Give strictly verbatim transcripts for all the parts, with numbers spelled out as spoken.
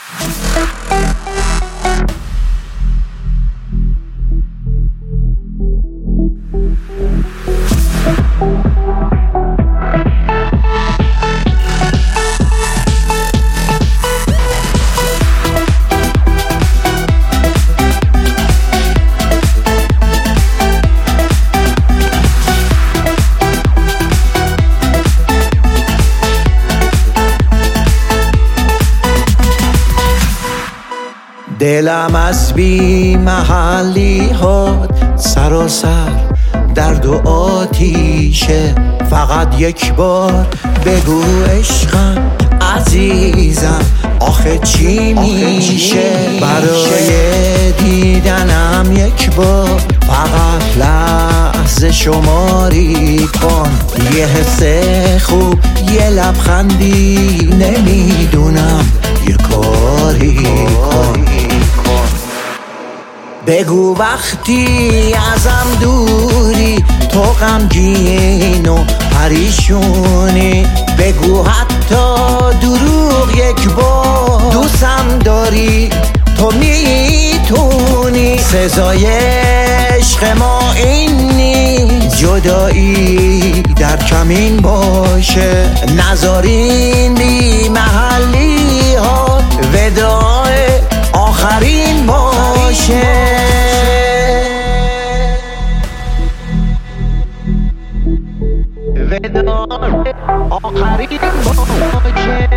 دلم از بی محلی هات سراسر درد و آتیشه، فقط یک بار بگو عشقم عزیزم آخه چی میشه؟ برای دیدنم یک بار فقط لحظه شماری کن، یه حس خوب یه لبخندی نمیدونم یه کاری کن. بگو وقتی ازم دوری تو غمگین و پریشونی، بگو حتی دروغ یک بار دوستم داری تو میتونی. سزای عشق ما این نیست جدایی در کمین باشه، نذارین بی محلی ها وداع آخرین باشه. وداع آخرین باشه.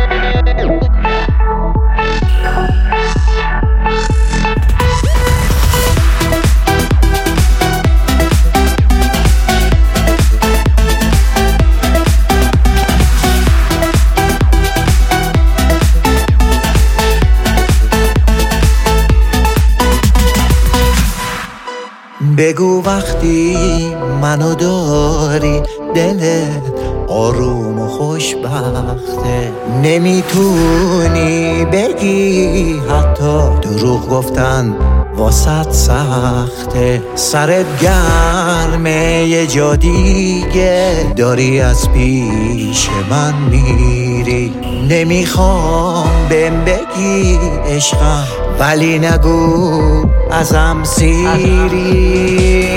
بگو وقتی منو داری دلت آروم و خوشبخته، نمیتونی بگی حتی دروغ گفتن واسط سخته. سرت گرمه یه جا دیگه داری از پیش من میری، نمیخوام بهم بگی عشقم ولی نگو ازم سیری.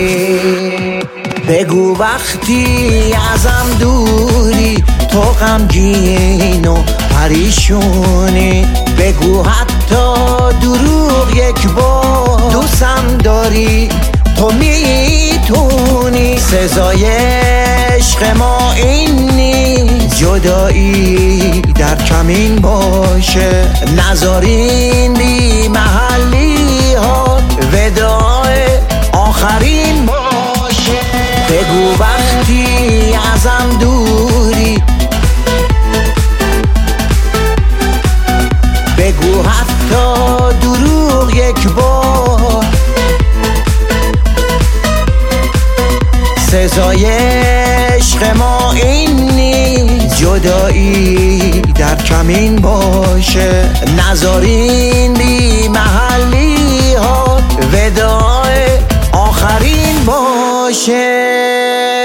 بگو وقتی ازم دوری تو غمگین و پریشونی، بگو حتی دروغ یک بار دوستم داری تو میتونی. سزای عشق ما این نیست جدایی در کمین باشه، نذارین بی محلی ها وداع آخرین باشه. بگو وقتی ازم دوری، بگو حتی دروغ یک بار، سزای عشق ما این نیست جدایی در کمین باشه، نذارین بی محلی ها وداع آخرین باشه.